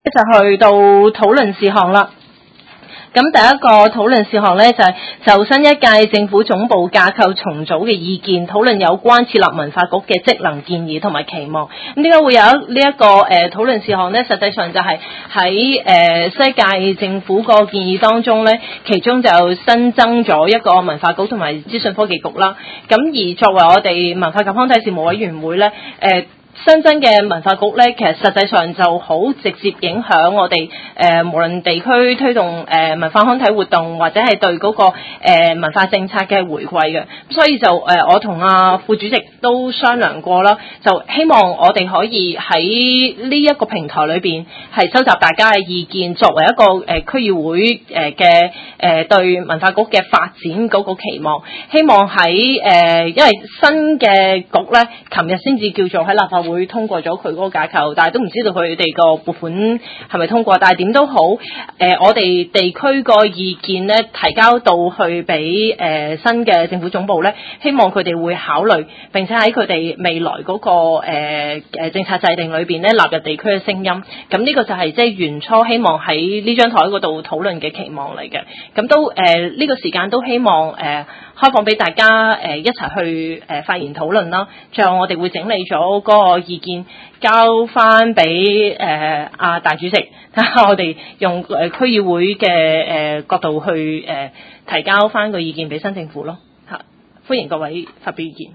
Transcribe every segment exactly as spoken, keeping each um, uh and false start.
就去到討論事項啦。咁第一個討論事項呢，就係、是、就新一屆政府總部架構重組嘅意見，討論有關設立文化局嘅職能建議同埋期望。咁點解會有呢、這、一個誒、呃、討論事項呢？實際上就係喺誒新一屆政府個建議當中呢，其中就新增咗一個文化局同埋資訊科技局啦。咁而作為我哋文化及康體事務委員會呢。誒、呃。新增嘅文化局咧，其實實際上就好直接影響我哋誒、呃，無論地區推動誒、呃、文化康體活動，或者係對嗰、那個、呃、文化政策嘅回饋嘅。所以就誒、呃，我同阿副主席都商量過啦，就希望我哋可以喺呢一個平台裏邊係收集大家嘅意見，作為一個誒、呃、區議會誒嘅誒對文化局嘅發展嗰個期望。希望喺誒、呃，因為新嘅局咧，琴日先至叫做喺立法會會通過咗佢嗰個架構，但係都唔知道佢哋個撥款係咪通過。但係點都好，誒、呃，我哋地區個意見咧提交到去俾誒、呃、新嘅政府總部咧，希望佢哋會考慮，並且喺佢哋未來嗰、那個誒誒、呃、政策制定裏邊咧納入地區嘅聲音。咁呢個就係即係原初希望喺呢張台嗰度討論嘅期望嚟嘅。咁都誒呢、呃這個時間都希望誒。呃開放俾大家誒、呃、一齊去誒、呃、發言討論啦，最後我哋會整理咗嗰個意見交翻俾誒阿大主席，睇下我哋用誒、呃、區議會嘅誒、呃、角度去誒、呃、提交翻個意見俾新政府咯嚇，歡迎各位發表意見。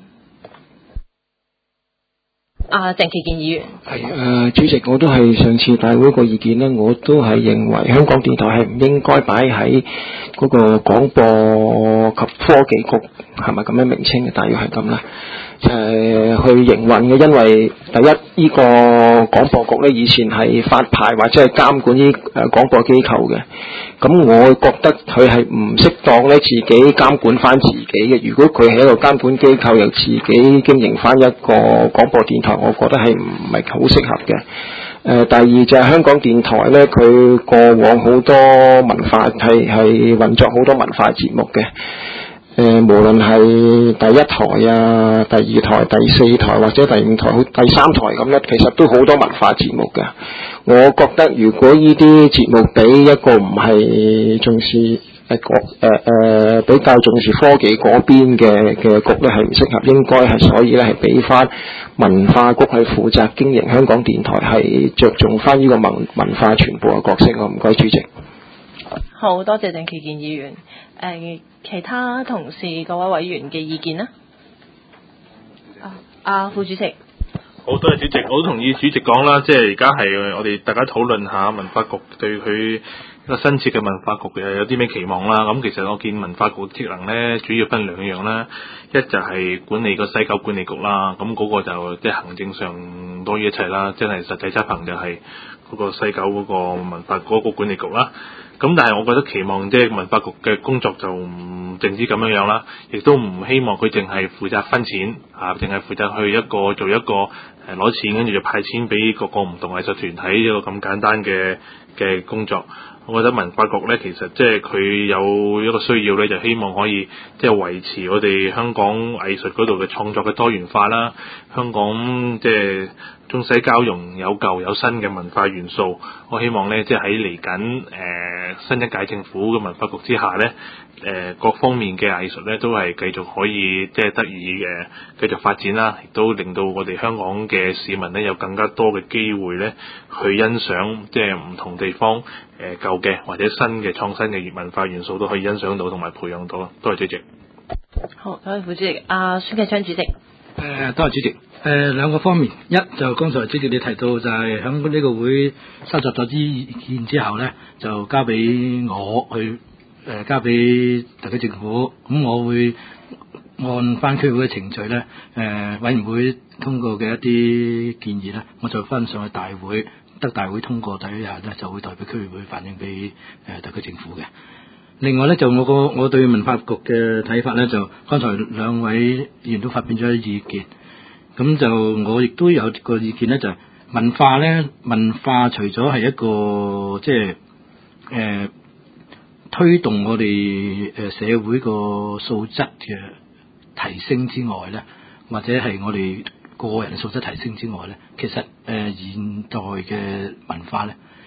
阿鄭其健議員係誒、呃、主席，我都係上次大會個意見咧，我都係認為香港電台係唔應該擺喺嗰個廣播及科技局，係咪咁樣名稱嘅？大約係咁啦，誒、呃、去營運嘅。因為第一，呢、這個廣播局咧以前係發牌或者係監管呢誒廣播機構嘅，咁我覺得佢係唔適當咧自己監管翻自己嘅。如果佢係一個監管機構，又自己經營翻一個廣播電台，我覺得係唔係好適合嘅。誒、呃，第二就係香港電台咧，佢過往好多文化係係運作好多文化節目嘅。誒、呃，無論係第一台啊、第二台、第四台或者第五台、第三台咁咧，其實都好多文化節目嘅。我覺得如果呢啲節目俾一個唔係重視誒國誒誒比較重視科技嗰邊嘅嘅局咧，係唔適合，應該係所以咧係俾翻文化局去負責經營香港電台，係着重翻呢個文文化傳播嘅角色。我唔該主席。 好多謝鄭其健議員。誒、呃，其他同事各位委員嘅意見呢？啊，阿副主席。 好多謝主席，我都同意主席講啦，即係而家係我哋大家討論下文化局對佢一個新設嘅文化局有啲咩期望啦。咁其實我見文化局職能咧主要分兩樣啦，一就係管理個西九管理局啦，咁嗰個就即係行政上多於一切啦，真係實際執行就係嗰個西九嗰個文化嗰個管理局啦。咁但係我覺得期望即係文化局嘅工作就唔淨止咁樣樣啦，亦都唔希望佢淨係負責分錢啊，淨係負責去一個做一個誒攞錢跟住就派錢俾各個唔同藝術團體一個咁簡單嘅嘅工作。我覺得文化局咧，其實即係佢有一個需要咧，就希望可以即係維持我哋香港藝術嗰度嘅創作嘅多元化啦。香港即係中西交融，有舊有新嘅文化元素。我希望咧，即係喺嚟緊誒新一屆政府嘅文化局之下咧，誒、呃、各方面嘅藝術咧都係繼續可以即係得以嘅繼續發展啦，亦都令到我哋香港嘅市民咧有更加多嘅機會咧去欣賞即係唔同地方誒、呃、舊嘅或者新嘅創新嘅文化元素都可以欣賞到同埋培養到。多謝主席。 好，多謝副主席。阿孫繼昌主席。誒、 呃，多謝主席。誒、呃，兩個方面，一就剛才主席你提到就係響呢個會收集咗啲意見之後咧，就交俾我去誒、呃、交俾特區政府，咁我會按翻區會嘅程序咧，誒、呃、委員會通過嘅一啲建議咧，我就翻上去大會，得大會通過第一日咧，就會代表區會反映俾誒、呃、特區政府嘅。另外咧，就我個我對文化局嘅睇法咧，就剛才兩位議員都發表咗意見，咁就我亦都有個意見咧，就係、是、文化咧，文化除咗係一個即係誒推動我哋誒社會個素質嘅提升之外咧，或者係我哋個人素質提升之外咧，其實誒、呃、現代嘅文化咧，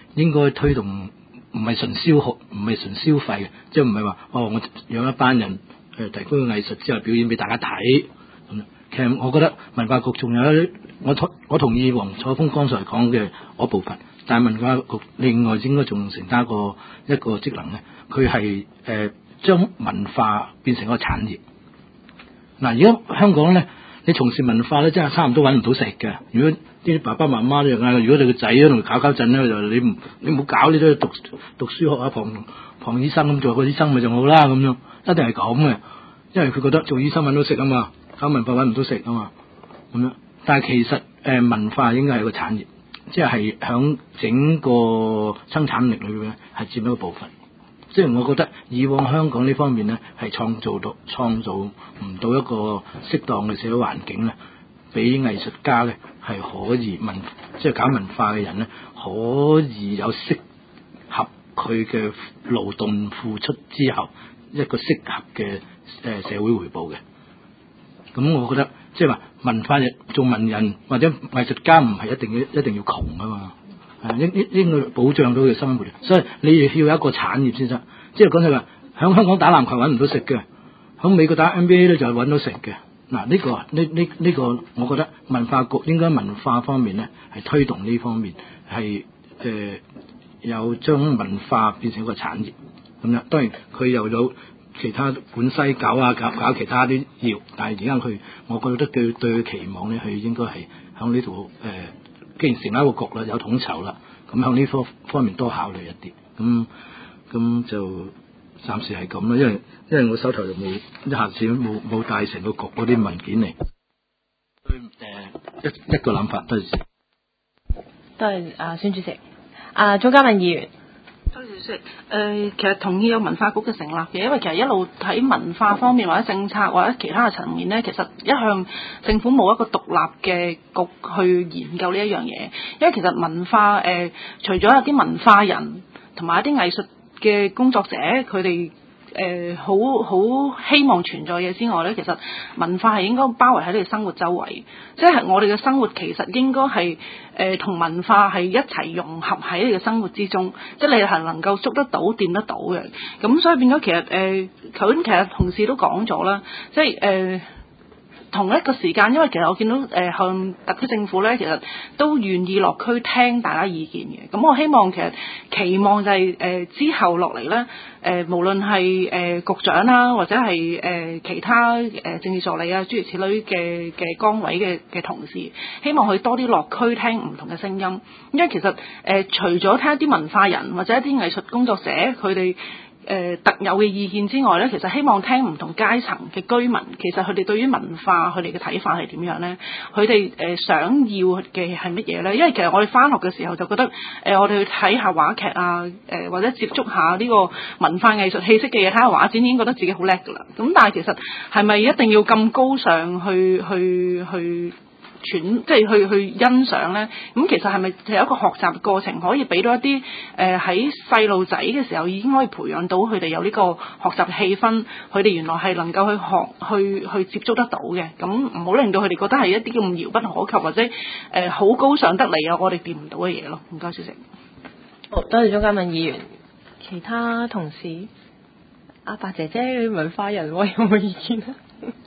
應該推動，唔係純消學，唔係純消費嘅，即係唔係話哦，我養一班人誒提供藝術之後表演俾大家睇咁。其實我覺得文化局仲有一，我同我同意黃楚鋒剛才講嘅嗰部分，但係文化局另外應該仲承擔一個一個職能咧，佢係誒將文化變成一個產業。嗱，而家香港咧，你從事文化咧，真係差唔多揾唔到食嘅。如果啲爸爸媽媽咧嗌，如果你個仔喺度搞搞震咧，就你唔你唔好搞，你都要讀讀書學下旁旁醫生咁做個醫生咪就好啦咁樣，一定係咁嘅，因為佢覺得做醫生揾到食啊嘛。搞文化揾唔到食啊嘛，咁樣。但係其實誒、呃、文化應該係個產業，即係響整個生產力裏邊係佔一個部分。即係我覺得以往香港呢方面咧係創造到創造唔到一個適當嘅社會環境咧，俾藝術家咧係可以文即係搞文化嘅人咧可以有適合佢嘅勞動付出之後一個適合嘅誒社會回報嘅。咁我覺得即係話文化人做文人或者藝術家唔係一定要一定要窮啊嘛，係應應應該保障到佢生活，所以你亦要有一個產業先得。即係講起話喺香港打籃球揾唔到食嘅，喺美國打 N B A 咧就係揾到食嘅。嗱、這、呢個呢呢呢個我覺得文化局應該文化方面咧係推動呢方面係誒、呃、有將文化變成一個產業咁樣。當然佢又有其他管西搞啊，搞搞其他啲業，但係而家佢，我覺得對對佢期望咧，佢應該係響呢度誒，既然成立一個局啦，有統籌啦，咁向呢方方面多考慮一啲，咁咁就暫時係咁啦，因為因為我手頭就冇一下子冇冇帶成個局嗰啲文件嚟，對誒、呃、一一個諗法，多謝。 多謝啊，孫主席，啊，鍾嘉敏議員。 多謝主席。誒、呃，其實同意有文化局嘅成立嘅，因為其實一路睇文化方面或者政策或者其他嘅層面咧，其實一向政府冇一個獨立嘅局去研究呢一樣嘢。因為其實文化誒、呃，除咗有啲文化人同埋一啲藝術嘅工作者，佢哋誒好好希望存在嘅之外咧，其實文化係應該包圍喺你嘅生活周圍，即係我哋嘅生活其實應該係誒同文化係一齊融合喺你嘅生活之中，即係你係能夠捉得到、掂得到嘅。咁所以變咗其實誒，頭先其實同事都講咗啦，即係誒。呃同一個時間，因為其實我見到誒、呃、向特區政府咧，其實都願意落區聽大家意見嘅。咁我希望其實期望就係、是、誒、呃、之後落嚟咧，誒、呃、無論係誒、呃、局長啦，或者係誒、呃、其他誒、呃、政治助理啊諸如此類嘅嘅崗位嘅嘅同事，希望佢多啲落區聽唔同嘅聲音。因為其實誒、呃、除咗聽一啲文化人或者一啲藝術工作者佢哋誒、呃、特有嘅意見之外咧，其實希望聽唔同階層嘅居民，其實佢哋對於文化佢哋嘅睇法係點樣咧？佢哋誒想要嘅係乜嘢咧？因為其實我哋返學嘅時候就覺得誒、呃，我哋去睇下話劇啊，誒、呃、或者接觸下呢個文化藝術氣息嘅嘢，睇下畫展已經覺得自己好叻㗎啦。咁但係其實係咪一定要咁高尚去去去？去全即係去去欣賞咧，咁其實係咪係有一個學習嘅過程，可以俾到一啲誒喺細路仔嘅時候已經可以培養到佢哋有呢個學習氣氛，佢哋原來係能夠去學去去接觸得到嘅，咁唔好令到佢哋覺得係一啲咁遙不可及或者誒好、呃、高尚得嚟啊，我哋掂唔到嘅嘢咯。唔該，主席。 好，多謝鍾嘉敏議員。其他同事，阿白姐姐，文化人喎，有冇意見啊？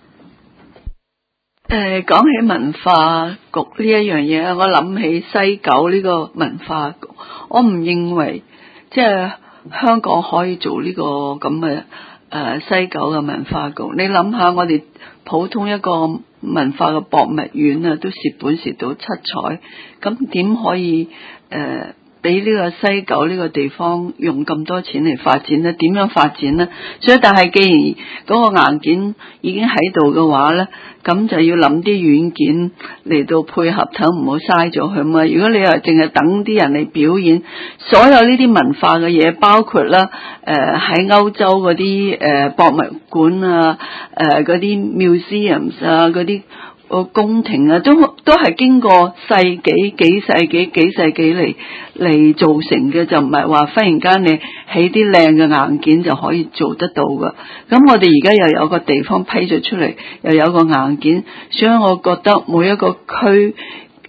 誒，講起文化局呢一樣嘢，我諗起西九呢個文化局，我唔認為即係香港可以做呢個咁嘅誒西九嘅文化局。你諗下，我哋普通一個文化嘅博物院啊，都蝕本蝕到七彩，咁點可以誒俾呢個西九呢個地方用咁多錢嚟發展呢？點樣發展呢？所以但係既然嗰個硬件已經喺度嘅話呢，咁就要諗啲軟件嚟到配合，睇唔好嘥咗佢嘛。如果你又淨係等啲人嚟表演，所有呢啲文化嘅嘢，包括啦誒喺歐洲嗰啲誒博物館啊，誒嗰啲 museums 啊，嗰啲個宮廷啊，都都係經過世紀、幾世紀、幾世紀嚟嚟造成嘅，就唔係話忽然間你起啲靚嘅硬件就可以做得到噶。咁我哋而家又有個地方批咗出嚟，又有個硬件，所以我覺得每一個區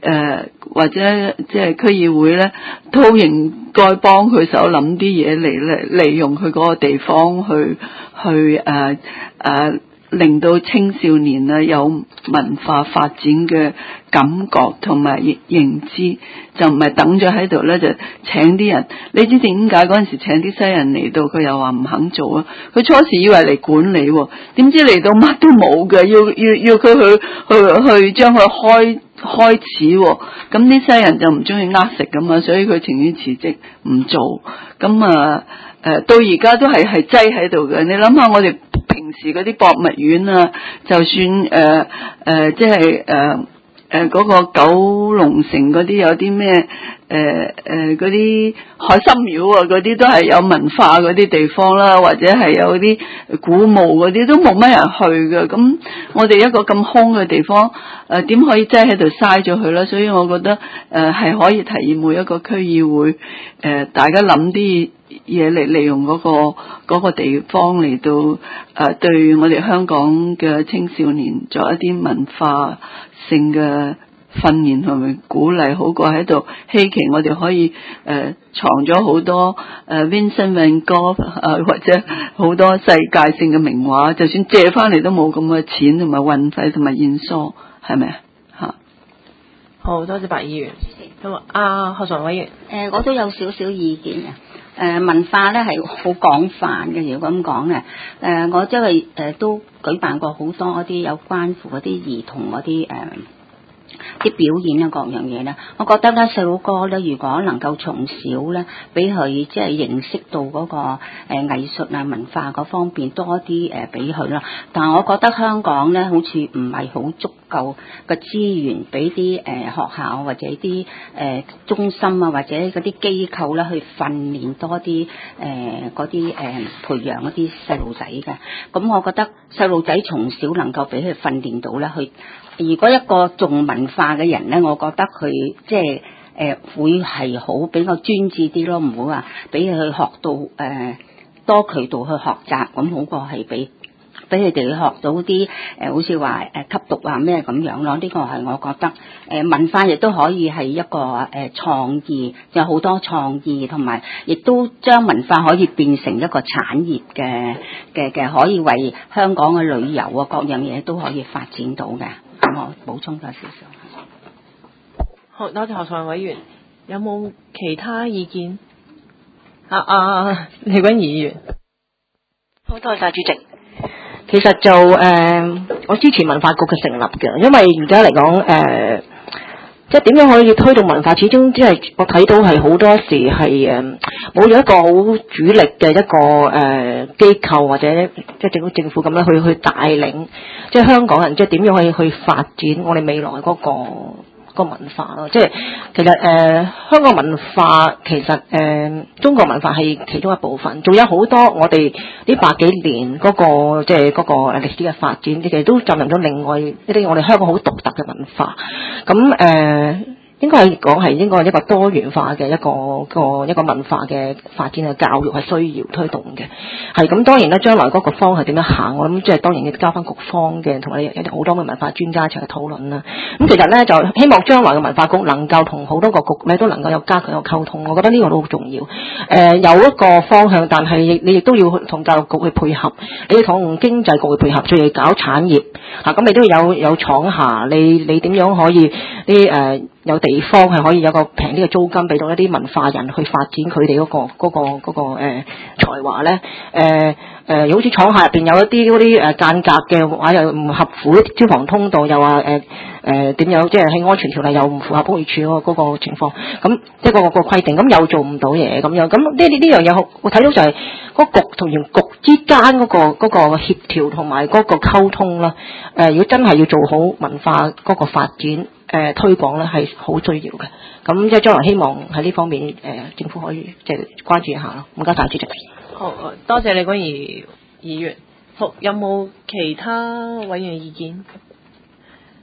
誒或者即係區議會咧，都應該幫佢手諗啲嘢嚟嚟利用佢嗰個地方去去誒誒。呃呃令到青少年啊有文化發展嘅感覺同埋認知，就唔係等咗喺度咧就請啲人。你知點解嗰陣時請啲西人嚟到，佢又話唔肯做啊？佢初時以為嚟管理，點知嚟到乜都冇嘅，要要要佢去去去將佢開開始，咁啲西人就唔中意呃食噶嘛，所以佢情願辭職唔做。咁啊誒到而家都係係擠喺度嘅。你諗下我哋平時嗰啲博物院啊，就算誒誒、呃、即係誒誒嗰個九龍城嗰啲有啲咩誒誒嗰啲海心廟啊，嗰啲都係有文化嗰啲地方啦，或者係有啲古墓嗰啲都冇乜人去嘅。咁我哋一個咁空嘅地方，誒點可以擠喺度嘥咗佢咧？所以我覺得誒係可以提議每一個區議會誒、呃、大家諗啲嘢嚟利用嗰、嗰個嗰個地方嚟到誒、呃、對我哋香港嘅青少年做一啲文化性嘅訓練同埋鼓勵，好過喺度希冀我哋可以誒、呃、藏咗好多誒、呃、Vincent van Gogh 誒、呃、或者好多世界性嘅名畫，就算借翻嚟都冇咁嘅錢同埋運費同埋現疏，係咪啊？嚇！ 好多謝白議員。咁啊，阿何常委員， 誒、呃、我都有少少意見嘅。誒、呃、文化咧係好廣泛嘅，如果咁講嘅。誒、呃、我即係誒都舉辦過好多嗰啲有關乎嗰啲兒童嗰啲誒啲表演啊各樣嘢咧，我覺得咧細路哥咧如果能夠從小咧俾佢即係認識到嗰、那個誒、呃、藝術啊文化嗰方面多啲誒俾佢啦。但係我覺得香港咧好似唔係好足夠嘅資源俾啲誒學校或者啲誒、呃、中心啊或者嗰啲機構咧去訓練多啲誒嗰啲誒培養嗰啲細路仔嘅。咁我覺得細路仔從小能夠俾佢訓練到咧去。如果一個重文化嘅人咧，我覺得佢即係誒、呃、會係好比較專注啲咯，唔好話俾佢去學到誒、呃、多渠道去學習，咁好過係俾俾佢哋去學到啲誒、呃、好似話誒吸毒啊咩咁樣咯。呢、這個係我覺得誒、呃、文化亦都可以係一個誒、呃、創意，有好多創意，同埋亦都將文化可以變成一個產業嘅嘅嘅，可以為香港嘅旅遊啊各樣嘢都可以發展到嘅。我補充咗少少。 好多謝何常委員，有冇其他意見？啊啊，李君儀議員。 好多謝主席。其實就誒、呃，我支持文化局嘅成立嘅，因為而家嚟講誒，即係點樣可以推動文化？始終即係我睇到係好多時係誒冇咗一個好主力嘅一個誒、呃、機構或者即係政府政府咁樣去去帶領，即係香港人即係點樣可以去發展我哋未來嗰、嗰個。個文化咯，即係其實誒、呃、香港文化其實誒、呃、中國文化係其中一部分，仲有好多我哋呢百幾年嗰、那個即係嗰個歷史嘅發展，其實都進入咗另外一啲我哋香港好獨特嘅文化，咁誒。呃應該係講係應該係一個多元化嘅一個一個一個文化嘅發展嘅教育係需要推動嘅，係咁當然咧，將來嗰個方係點樣行，我諗即係當然要交翻局方嘅同埋有啲好多嘅文化專家一齊去討論啦。咁其實咧就希望將來嘅文化局能夠同好多個局咧都能夠有加強嘅溝通，我覺得呢個都好重要。誒、呃、有一個方向，但係你亦都要同教育局去配合，你要同經濟局去配合，最係搞產業嚇，咁、啊、你都要有有廠下，你你點樣可以啲誒？呃有地方係可以有個平啲嘅租金俾到一啲文化人去發展佢哋嗰個嗰、嗰個嗰、嗰個誒、呃、才華咧，誒、呃、誒、呃，好似廠下入邊有一啲嗰啲誒間隔嘅話又唔合乎消防通道，又話誒誒點樣，即係喺安全條例又唔符合屋宇署嗰個嗰個情況，咁即係個個規定，咁又做唔到嘢咁樣，咁呢呢呢樣嘢我睇到就係嗰局同原局之間嗰、嗰個嗰、嗰個協調同埋嗰個溝通啦。誒、呃，如果真係要做好文化嗰個發展。誒、呃、推廣咧係好需要嘅，咁即係將來希望喺呢方面誒、呃、政府可以即係關注一下咯。唔該晒主席。 好，多謝李君儀議員。好，有冇其他委員意見？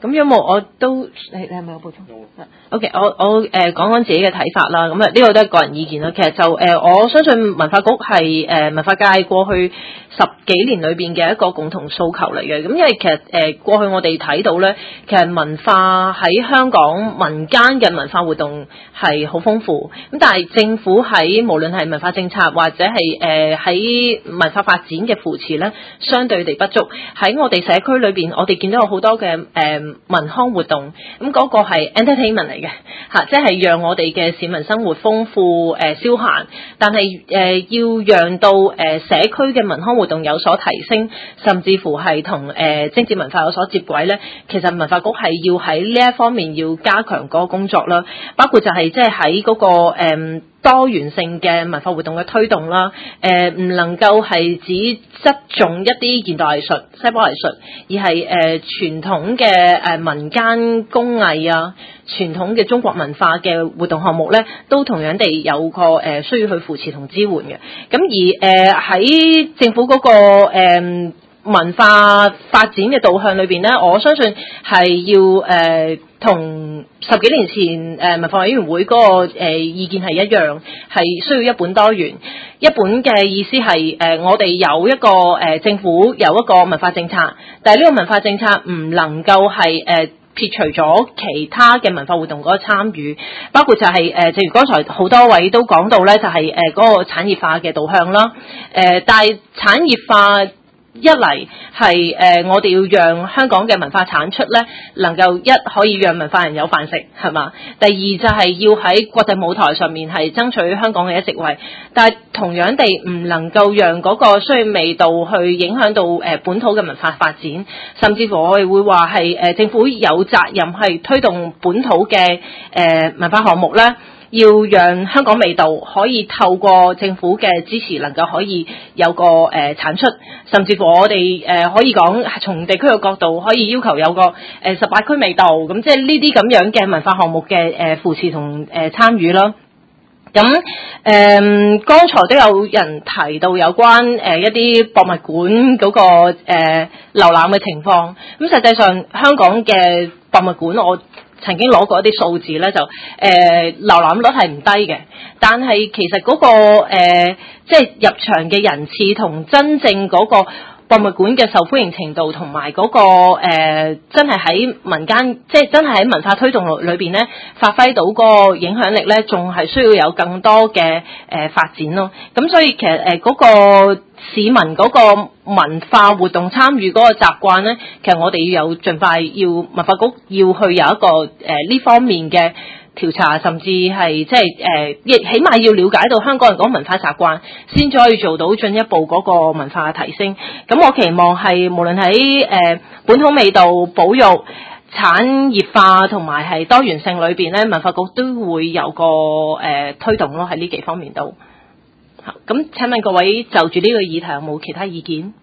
咁有冇我都你你係咪有補充 ？OK， 我我誒、呃、講講自己嘅睇法啦。咁啊，呢個都係個人意見啦。其實就誒、呃，我相信文化局係誒、呃、文化界過去十幾年裏邊嘅一個共同訴求嚟嘅。咁因為其實誒、呃、過去我哋睇到咧，其實文化喺香港民間嘅文化活動係好豐富。咁但係政府喺無論係文化政策或者係誒喺文化發展嘅扶持咧，相對地不足。喺我哋社區裏邊，我哋見到有好多嘅誒、呃、文康活動，咁嗰個係 entertainment 嚟嘅嚇，即係讓我哋嘅市民生活豐富誒、呃、消閒。但係誒、呃、要讓到誒、呃、社區嘅文康活動有所提升，甚至乎係同誒精緻文化有所接軌咧，其實文化局係要喺呢一方面要加強嗰個工作啦，包括就係即係喺嗰個、呃多元性嘅文化活動嘅推動啦，誒、呃、唔能夠係只側重一啲現代藝術、西方藝術，而係誒、呃、傳統嘅誒、呃、民間工藝啊、傳統嘅中國文化嘅活動項目咧，都同樣地有個誒、呃、需要去扶持同支援嘅。咁而誒喺、呃、政府嗰、那個、呃文化發展嘅導向裏邊咧，我相信係要誒同、呃、十幾年前誒、呃、文化委員會嗰、那個誒、呃、意見係一樣，係需要一本多元。一本嘅意思係誒、呃、我哋有一個誒、呃、政府有一個文化政策，但係呢個文化政策唔能夠係誒、呃撇除咗其他嘅文化活動嗰個參與，包括就係、是、誒、呃，正如剛才好多位都講到咧，就係誒嗰個產業化嘅導向啦。誒、呃，但係產業化一嚟係誒，我哋要讓香港嘅文化產出咧，能夠一可以讓文化人有飯食，係嘛？第二就係要喺國際舞台上面係爭取香港嘅一席位，但係同樣地唔能夠讓嗰個商業味道去影響到誒本土嘅文化發展，甚至乎我哋會話係誒政府有責任係推動本土嘅誒、呃、文化項目咧。要讓香港味道可以透過政府嘅支持，能夠可以有個誒、呃、產出，甚至乎我哋誒、呃、可以講從地區嘅角度，可以要求有個誒十八區味道，咁即係呢啲咁樣嘅文化項目嘅誒、呃、扶持同誒、呃、參與啦。咁誒、呃，剛才都有人提到有關誒、呃、一啲博物館嗰、那個誒、呃、瀏覽嘅情況，咁實際上香港嘅博物館我曾經攞過一啲數字咧，就誒、呃、瀏覽率係唔低嘅，但係其實嗰、那個誒即係入場嘅人次同真正嗰個博物館嘅受歡迎程度同埋嗰個誒、呃、真係喺民間，即係真係喺文化推動裏邊咧發揮到個影響力咧，仲係需要有更多嘅誒、呃、發展咯。咁所以其實誒嗰、呃那個市民嗰個文化活動參與嗰個習慣咧，其實我哋要有盡快要文化局要去有一個誒呢、呃、方面嘅調查，甚至係即係誒亦起碼要了解到香港人嗰個文化習慣，先至可以做到進一步嗰個文化嘅提升。咁我期望係無論喺誒、呃、本土味道保育、產業化同埋係多元性裏邊咧，文化局都會有個誒、呃、推動咯，喺呢幾方面都。好，咁請問各位就住呢個議題有冇其他意見？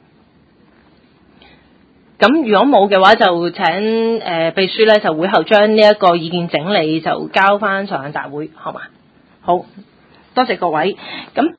咁如果冇嘅話，就請誒、呃、秘書咧就會後將呢一個意見整理就交翻上大會，好嘛？好，多謝各位。咁